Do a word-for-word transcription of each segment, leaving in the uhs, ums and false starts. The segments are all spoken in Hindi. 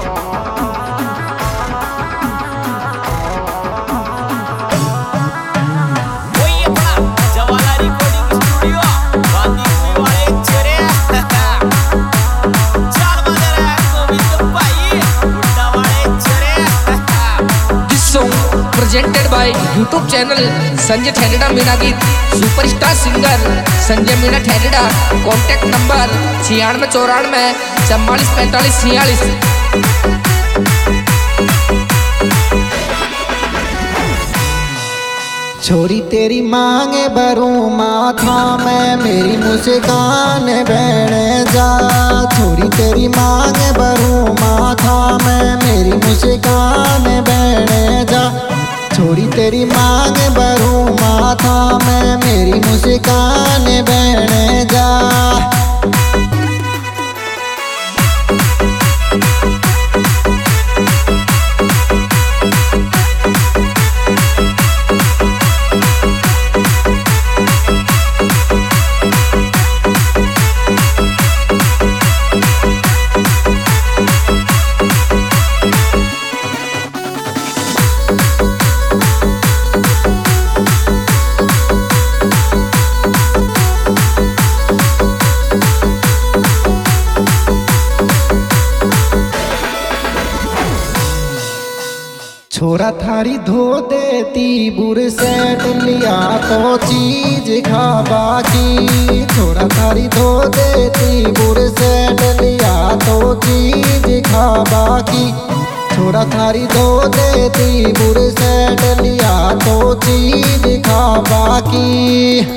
Presented by YouTube channel Sanjay Thereda Meena गीत। Superstar singer Sanjay Meena Thereda. Contact number छियानवे चौरानवे चौवालीस पैंतालीस छियालीस। छोरी तेरी मांगे भरूं माथा में मेरी मुस्कान बहने जा। छोरी तेरी मांगे भरूं माथा में मेरी मुस्कान बहने जा। छोरी तेरी मांग भरूं माथा में मेरी मुस्कान बहने जा। छोरा थारी धो देती बुरसेट लिया तो चीज खाबा की। छोरा थारी धो देती बुरसेट लिया तो चीज खाबा की। छोरा थारी धो देती बुरसेट लिया तो चीज खाबा की।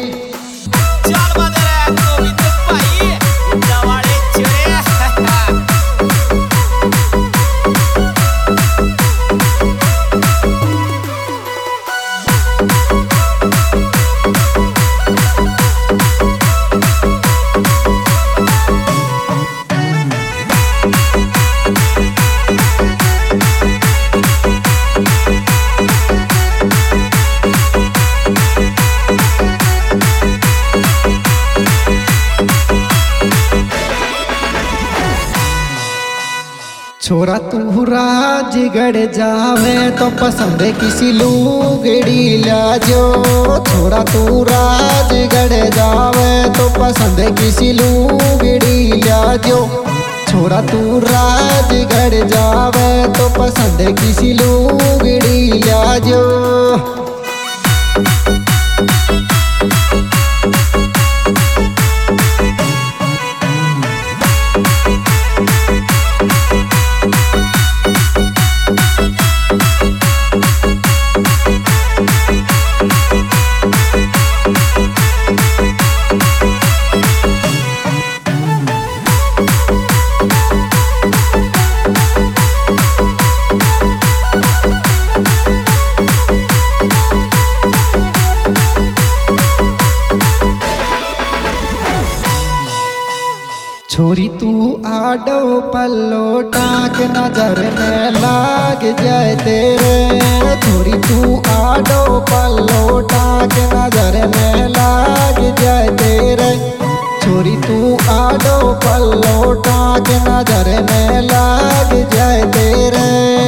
छोरा तू राजगढ़ जावे तो पसंद किसी लुगड़ी ला जो। छोरा तू राजगढ़ जावे तो पसंद किसी लुगड़ी ला जो। छोरा तू राजगढ़ जावे तो पसंद किसी लुगड़ी ला जो। छोरी तू आडो पल्लो टाक नजर में लाग जाए तेरे। छोरी तू आडो पल्लो टाक नजर में लाग जाए तेरे। छोरी तू आडो पल्लो टाक नजर में लाग जाए तेरे।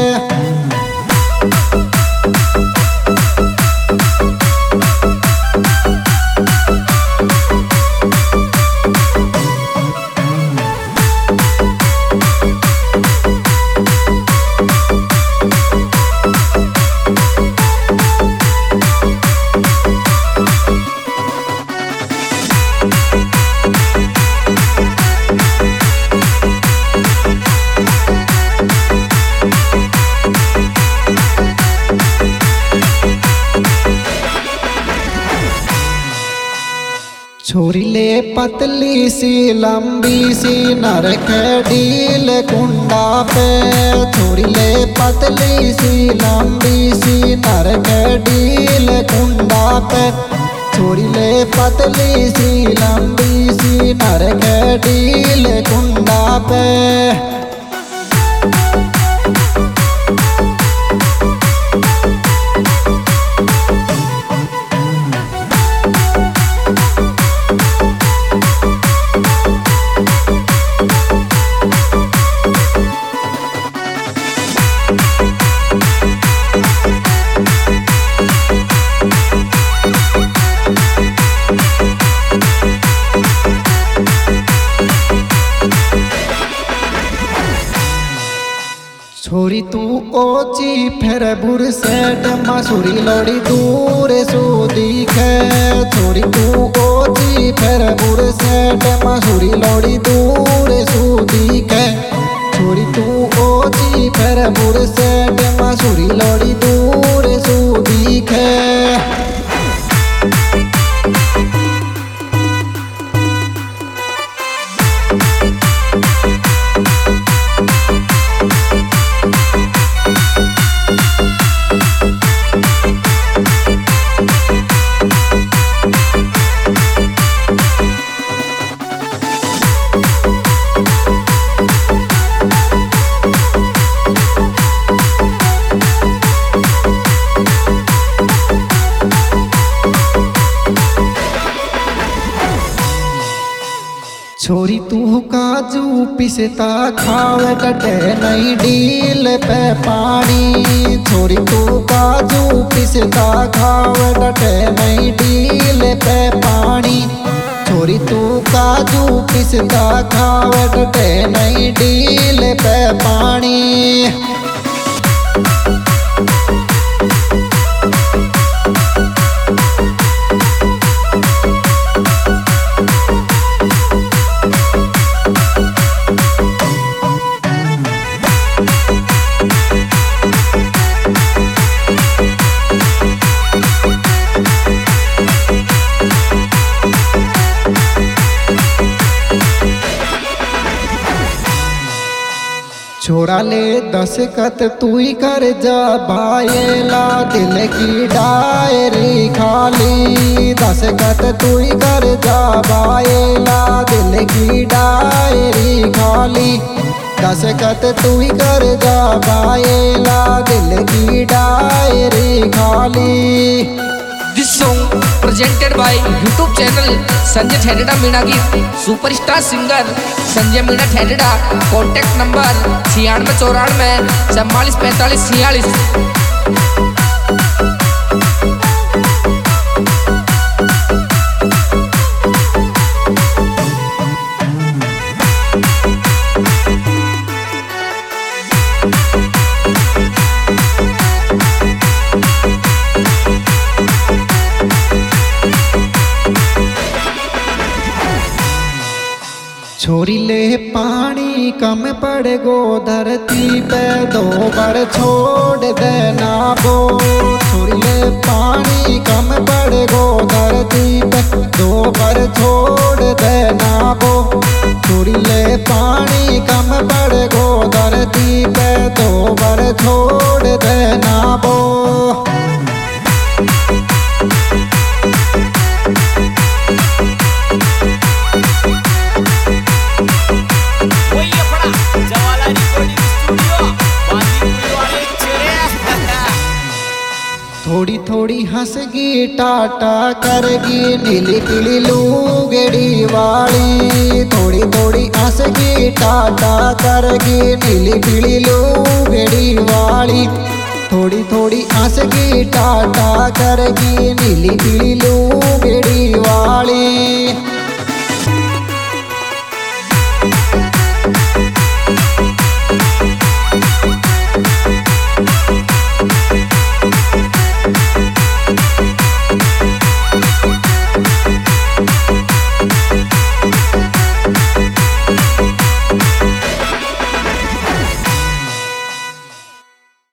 छोरी ले पतली सी लंबी सी नरक डील कुंडा पे। छोरी ले पतली सी लंबी सी नरक डील कुंडा पे। छोरी ले पतली सी लंबी सी नरक डील कुंडा पे। छोरी तू ओची फिर बुर सेट मसूरी लोड़ी दूर सो दिखे। छोरी तू ओची फिर बुर सेट मसूरी लोड़ी दूर सो दिखे। छोरी तू ओची फिर बुर सेट मसूरी लोड़ी दूर सो दिखे। छोरी तू काजू पिसता खावे डटे नहीं डील पे पानी। छोरी तू काजू पिसता खावे डटे नहीं डील पे पानी। छोरी तू काजू पिसता खावे डटे नहीं डील पे पानी। छोरा ले दसखत तू ही कर जा भाईला दिल की डायरी खाली। दसखत तू ही कर जा भाईला दिल की डायरी खाली। दसखत तू ही कर जा भाईला दिल की डायरी खाली। This song presented by YouTube channel Sanjay Thereda Meena गीत। Superstar singer Sanjay Meena Thereda. Contact number छियानवे चौरानवे चवालीस पैंतालीस छियालीस। छोरी ले पानी कम पड़ गो धरती पे दो बार छोड़ देना बो। छोरी ले पानी कम पड़ गो धरती पे दो बार छोड़ देना बो। छोरी ले पानी कम पड़ गो धरती पे दो बार छोड़ देना बो। थोड़ी थोड़ी हंसगी टाटा करगी नीली पीली लूगड़ी वाली। थोड़ी थोड़ी हंसगी टाटा करगी नीली पीली लूगड़ी वाली। थोड़ी थोड़ी हंसगी टाटा करगी नीली पीली लूगड़ी वाली।